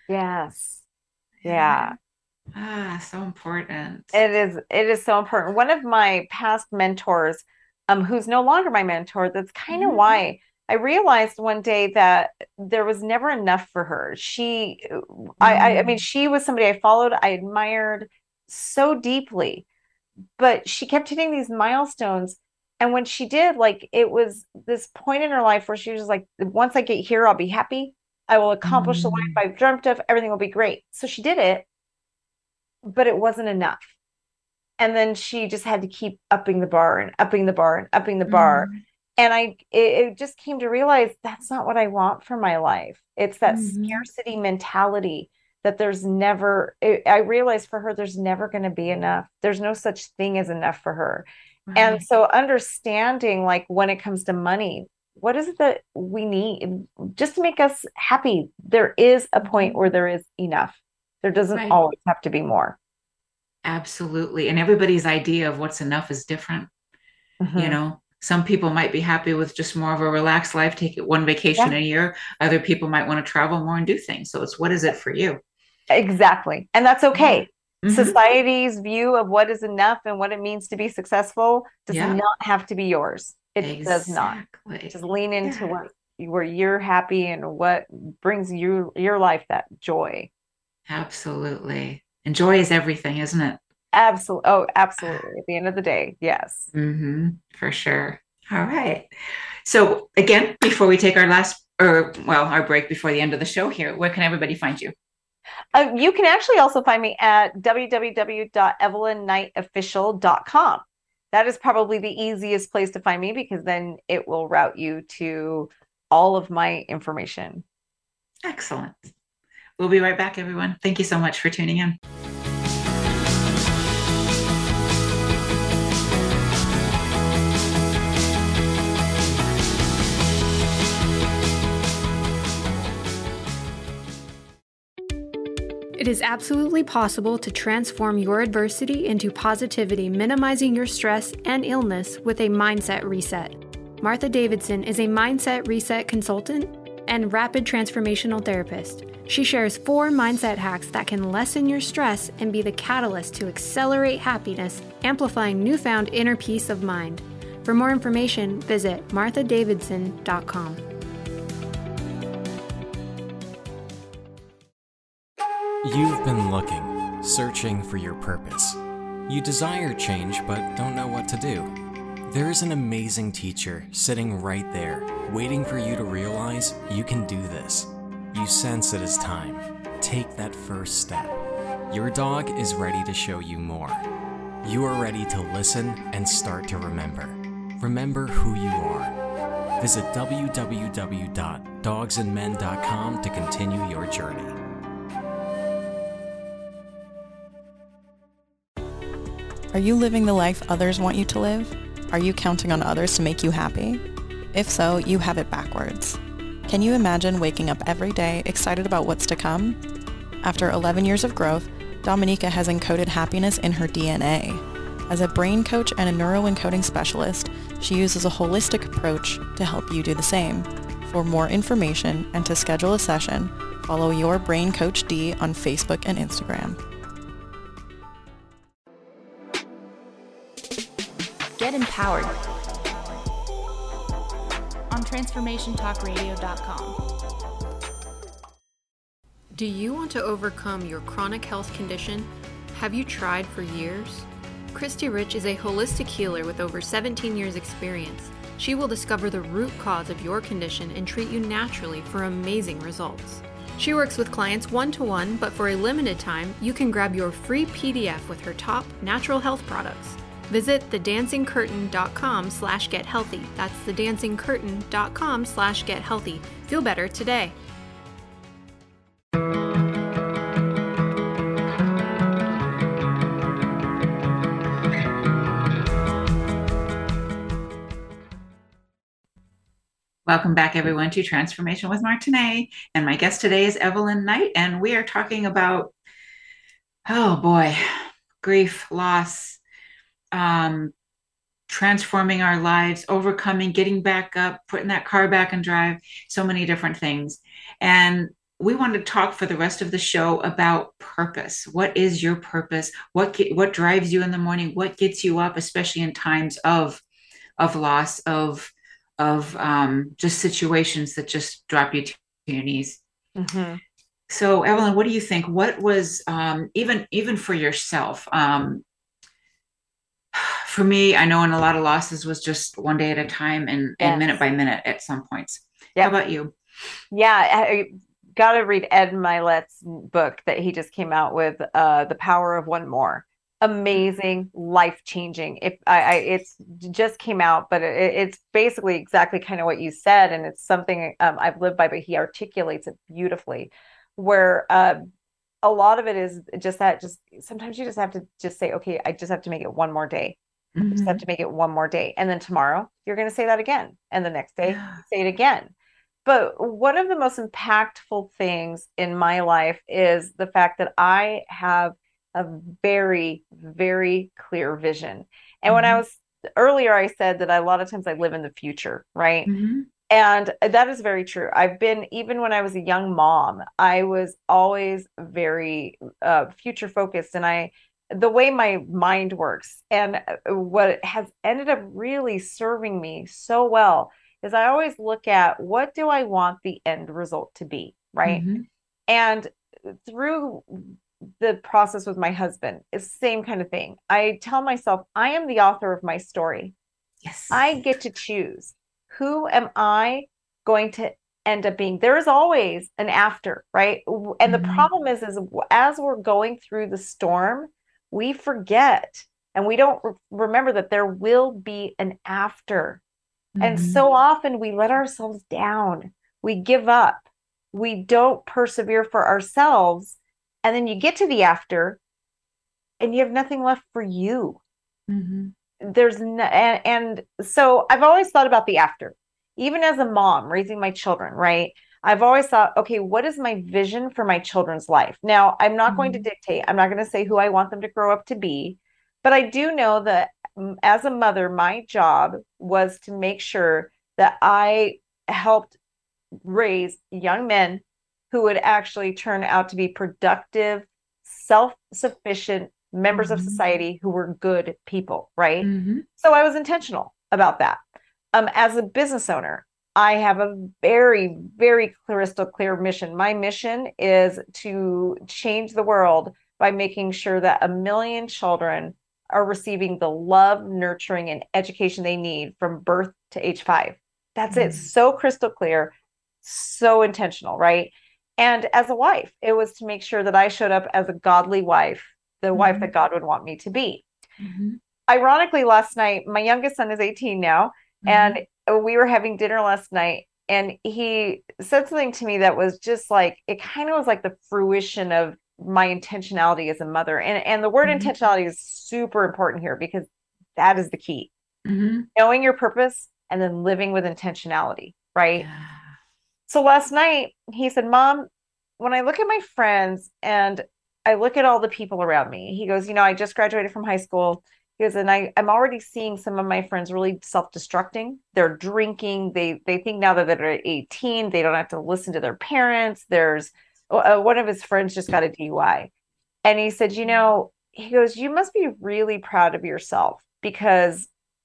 Yes. Yeah. Ah, so important. It is, it is so important. One of my past mentors, um, who's no longer my mentor, that's kind of Mhm. why I realized one day that there was never enough for her. She, I, I, I mean, she was somebody I followed, I admired so deeply, but she kept hitting these milestones. And when she did, like, it was this point in her life where she was like, once I get here, I'll be happy. I will accomplish the life I've dreamt of. Everything will be great. So she did it, but it wasn't enough. And then she just had to keep upping the bar and upping the bar and upping the bar. Mhm. And I, it, it just came to realize that's not what I want for my life. It's that Mhm. scarcity mentality that there's never, it, I realized for her, there's never going to be enough. There's no such thing as enough for her. And Right. so understanding, like, when it comes to money, what is it that we need just to make us happy? There is a point where there is enough. There doesn't Right. always have to be more. Absolutely. And everybody's idea of what's enough is different. You Mhm. know, Some people might be happy with just more of a relaxed life, take it one vacation Yeah. a year. Other people might want to travel more and do things. So it's, what is it for you? Exactly. And that's okay. Mhm. Society's view of what is enough and what it means to be successful does Yeah. not have to be yours. It does not. Exactly. Just lean into Yeah. what where you're happy and what brings you your life that joy. Absolutely. And joy is everything, isn't it? Absolutely. Oh, absolutely. At the end of the day, yes. Mm-hmm. For sure. All right. So again, before we take our last, or well, our break before the end of the show here, where can everybody find you? Uh, you can actually also find me at w w w dot evelyn knight official dot com. That is probably the easiest place to find me, because then it will route you to all of my information. Excellent. We'll be right back, everyone. Thank you so much for tuning in. It is absolutely possible to transform your adversity into positivity, minimizing your stress and illness with a mindset reset. Martha Davidson is a mindset reset consultant and rapid transformational therapist. She shares four mindset hacks that can lessen your stress and be the catalyst to accelerate happiness, amplifying newfound inner peace of mind. For more information, visit martha davidson dot com. You've been looking, searching for your purpose. You desire change but don't know what to do. There is an amazing teacher sitting right there, waiting for you to realize you can do this. You sense it is time. Take that first step. Your dog is ready to show you more. You are ready to listen and start to remember. Remember who you are. Visit w w w dot dogs and men dot com to continue your journey. Are you living the life others want you to live? Are you counting on others to make you happy? If so, you have it backwards. Can you imagine waking up every day excited about what's to come? After eleven years of growth, Dominica has encoded happiness in her D N A. As a brain coach and a neuroencoding specialist, she uses a holistic approach to help you do the same. For more information and to schedule a session, follow Your Brain Coach D on Facebook and Instagram. Get empowered on transformation talk radio dot com. Do you want to overcome your chronic health condition? Have you tried for years? Christy Rich is a holistic healer with over seventeen years experience. She will discover the root cause of your condition and treat you naturally for amazing results. She works with clients one-to-one, but for a limited time, you can grab your free P D F with her top natural health products. Visit the dancing curtain dot com slash get healthy. That's the dancing curtain dot com slash get healthy. Feel better today. Welcome back, everyone, to Transformation with Martine. And my guest today is Evelyn Knight, and we are talking about, oh boy, grief, loss, um, transforming our lives, overcoming, getting back up, putting that car back in drive, so many different things. And we want to talk for the rest of the show about purpose. What is your purpose? What get, what drives you in the morning? What gets you up, especially in times of of loss, of of um, just situations that just drop you to your knees. Mm-hmm. So, Evelyn, what do you think? What was um, even even for yourself? Um, for me, I know in a lot of losses was just one day at a time and, Yes. and minute by minute at some points. Yep. How about you? Yeah, I got to read Ed Milet's book that he just came out with, uh, The Power of One More. Amazing, life-changing. If I, I it's just came out, but it, it's basically exactly kind of what you said, and it's something um, I've lived by, but he articulates it beautifully, where uh, a lot of it is just that, just sometimes you just have to just say, okay, I just have to make it one more day. Mm-hmm. I just have to make it one more day. And then tomorrow you're going to say that again. And the next day, Yeah. you say it again. But one of the most impactful things in my life is the fact that I have a very, very clear vision. And mm-hmm. when I was earlier I said that I, a lot of times I live in the future, right? Mm-hmm. And that is very true. I've been, even when I was a young mom, I was always very uh, future focused. And I, the way my mind works and what has ended up really serving me so well is I always look at what do I want the end result to be, right? Mm-hmm. And through the process with my husband, it's the same kind of thing. I tell myself, I am the author of my story. Yes. I get to choose. Who am I going to end up being? There is always an after, right? And mm-hmm. the problem is, is as we're going through the storm, we forget and we don't re- remember that there will be an after. Mm-hmm. And so often we let ourselves down. We give up. We don't persevere for ourselves. And then you get to the after and you have nothing left for you. Mm-hmm. There's no, and, and so I've always thought about the after, even as a mom raising my children, right? I've always thought, okay, what is my vision for my children's life? Now, I'm not mm-hmm. going to dictate, I'm not going to say who I want them to grow up to be, but I do know that as a mother, my job was to make sure that I helped raise young men who would actually turn out to be productive, self-sufficient members mm-hmm. of society who were good people, right? Mm-hmm. So I was intentional about that. Um, as a business owner, I have a very, very crystal clear mission. My mission is to change the world by making sure that a million children are receiving the love, nurturing, and education they need from birth to age five. That's mm-hmm. it. So crystal clear, so intentional, right? And as a wife, it was to make sure that I showed up as a godly wife, the mm-hmm. wife that God would want me to be. Mm-hmm. Ironically, last night, my youngest son is eighteen now, mm-hmm. and we were having dinner last night, and he said something to me that was just like, it kind of was like the fruition of my intentionality as a mother. And, and the word mm-hmm. intentionality is super important here because that is the key. Mm-hmm. Knowing your purpose and then living with intentionality, right? Yeah. So last night he said, Mom, when I look at my friends and I look at all the people around me, he goes, you know, I just graduated from high school. He goes, and I, I'm already seeing some of my friends really self-destructing. They're drinking. They, they think now that they're eighteen, they don't have to listen to their parents. There's uh, one of his friends just got a D U I. And he said, you know, he goes, you must be really proud of yourself because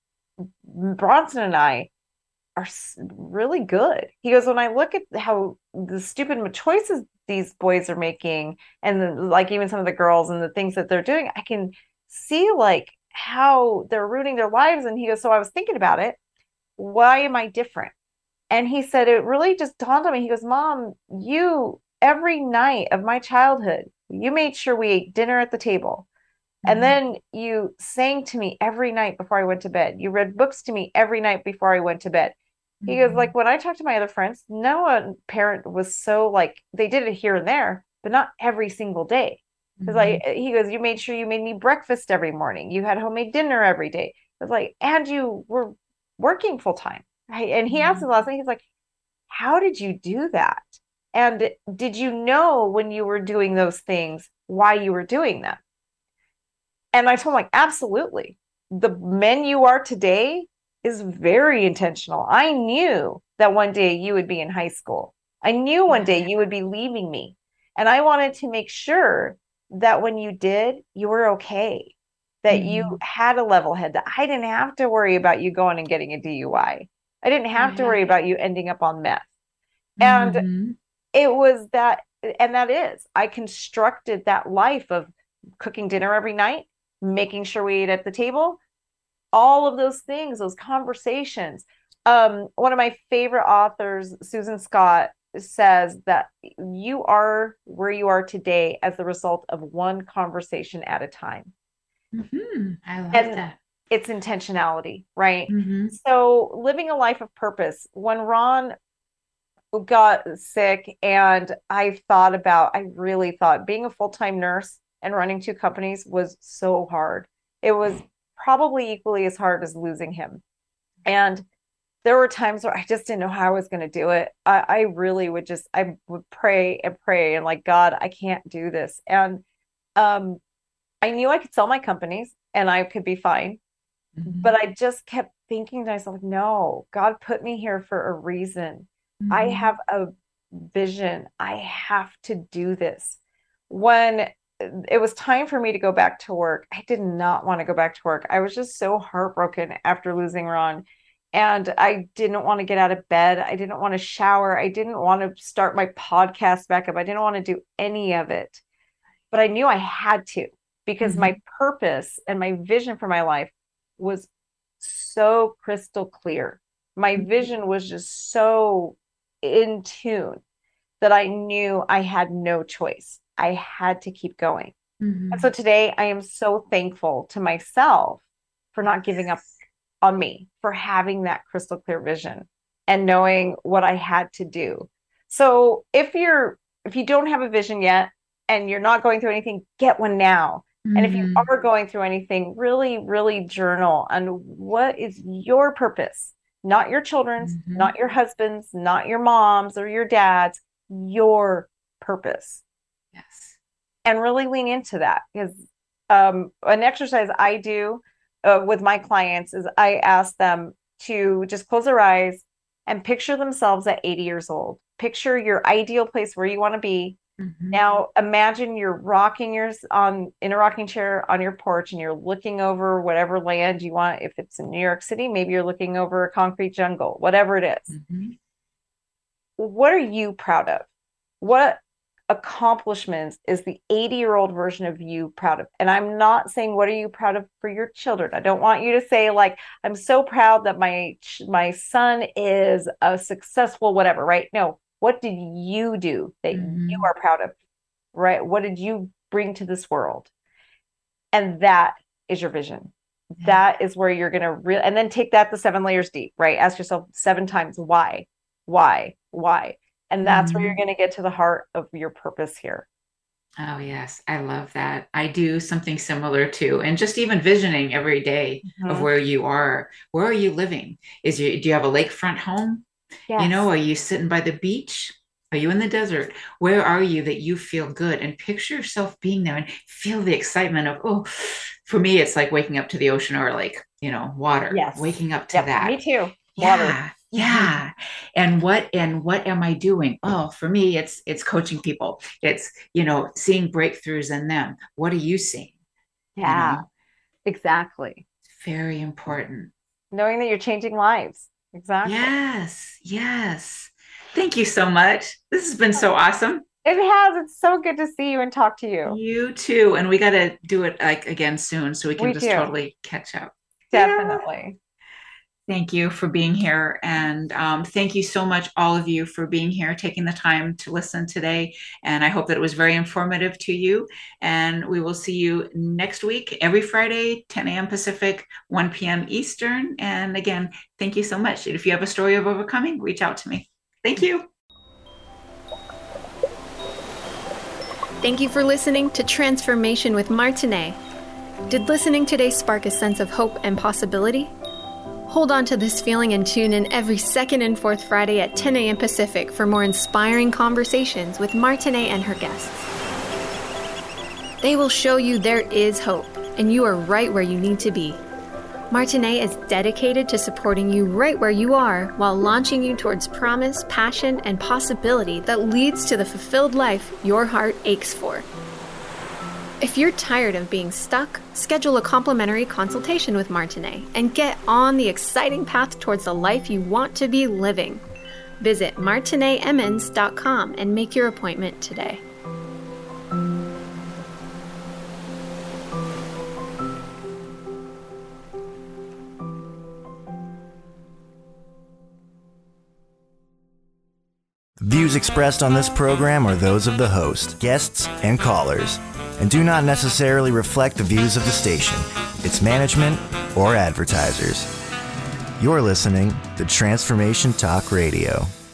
Bronson and I are really good. He goes, when I look at how the stupid choices these boys are making and the, like even some of the girls and the things that they're doing, I can see like how they're ruining their lives. And he goes, so I was thinking about it. Why am I different? And he said, it really just dawned on me. He goes, Mom, you, every night of my childhood, you made sure we ate dinner at the table. Mm-hmm. And then you sang to me every night before I went to bed. You read books to me every night before I went to bed. He mm-hmm. goes, like, when I talked to my other friends, no one parent was so like, they did it here and there, but not every single day. Because mm-hmm. like, he goes, you made sure you made me breakfast every morning. You had homemade dinner every day. It was like, and you were working full time. Right? And he mm-hmm. asked me last night, he's like, how did you do that? And did you know when you were doing those things, why you were doing them? And I told him, like, absolutely. The men you are today is very intentional. I knew that one day you would be in high school. I knew one day you would be leaving me. And I wanted to make sure that when you did, you were okay, that mm-hmm. you had a level head, that I didn't have to worry about you going and getting a D U I. I didn't have mm-hmm. to worry about you ending up on meth. And mm-hmm. it was that, and that is, I constructed that life of cooking dinner every night, making sure we ate at the table, all of those things, those conversations. Um, one of my favorite authors, Susan Scott, says that you are where you are today as the result of one conversation at a time. Mm-hmm. I love and that. It's intentionality, right? Mm-hmm. So living a life of purpose. When Ron got sick and I thought about, I really thought being a full-time nurse and running two companies was so hard. It was probably equally as hard as losing him. And there were times where I just didn't know how I was going to do it. I, I really would just, I would pray and pray and like, God, I can't do this. And um, I knew I could sell my companies and I could be fine. Mm-hmm. But I just kept thinking to myself, no, God put me here for a reason. Mm-hmm. I have a vision. I have to do this. When it was time for me to go back to work, I did not want to go back to work. I was just so heartbroken after losing Ron. And I didn't want to get out of bed. I didn't want to shower. I didn't want to start my podcast back up. I didn't want to do any of it. But I knew I had to, because mm-hmm. my purpose and my vision for my life was so crystal clear. My vision was just so in tune that I knew I had no choice. I had to keep going. Mm-hmm. And so today I am so thankful to myself for not giving up on me, for having that crystal clear vision and knowing what I had to do. So if you're, if you don't have a vision yet and you're not going through anything, get one now. Mm-hmm. And if you are going through anything, really, really journal on what is your purpose, not your children's, mm-hmm. not your husband's, not your mom's or your dad's, your purpose. Yes. And really lean into that, because um, an exercise I do uh, with my clients is I ask them to just close their eyes and picture themselves at eighty years old. Picture your ideal place where you want to be. Mm-hmm. Now imagine you're rocking yours on in a rocking chair on your porch and you're looking over whatever land you want. If it's in New York City, maybe you're looking over a concrete jungle, whatever it is. Mm-hmm. What are you proud of? What accomplishments is the eighty year old version of you proud of? And I'm not saying what are you proud of for your children. I don't want you to say like, I'm so proud that my my son is a successful whatever, right? No. What did you do that mm-hmm. you are proud of, right? What did you bring to this world? And that is your vision. Yeah. That is where you're going to really, and then take that the seven layers deep, right? Ask yourself seven times, why, why, why? And that's mm-hmm. where you're going to get to the heart of your purpose here. Oh, yes. I love that. I do something similar too. And just even visioning every day mm-hmm. of where you are. Where are you living? Is you, do you have a lakefront home? Yes. You know, are you sitting by the beach? Are you in the desert? Where are you that you feel good? And picture yourself being there and feel the excitement of, oh, for me, it's like waking up to the ocean or like, you know, water, yes. waking up to yep, that. Me too. Yeah. Water. Yeah. And what, and what am I doing? Oh, for me, it's, it's coaching people. It's, you know, seeing breakthroughs in them. What are you seeing? Yeah, you know? Exactly. It's very important. Knowing that you're changing lives. Exactly. Yes. Yes. Thank you so much. This has been so awesome. It has. It's so good to see you and talk to you. You too. And we got to do it like again soon so we can we just do. totally catch up. Definitely. Yeah. Thank you for being here. And um, thank you so much, all of you, for being here, taking the time to listen today. And I hope that it was very informative to you. And we will see you next week, every Friday, ten a.m. Pacific, one p.m. Eastern. And again, thank you so much. If you have a story of overcoming, reach out to me. Thank you. Thank you for listening to Transformation with Martinez. Did listening today spark a sense of hope and possibility? Hold on to this feeling and tune in every second and fourth Friday at ten a.m. Pacific for more inspiring conversations with Martinez and her guests. They will show you there is hope, and you are right where you need to be. Martinez is dedicated to supporting you right where you are while launching you towards promise, passion, and possibility that leads to the fulfilled life your heart aches for. If you're tired of being stuck, schedule a complimentary consultation with Martinez and get on the exciting path towards the life you want to be living. Visit martinez emmons dot com and make your appointment today. Views expressed on this program are those of the host, guests, and callers, and do not necessarily reflect the views of the station, its management, or advertisers. You're listening to Transformation Talk Radio.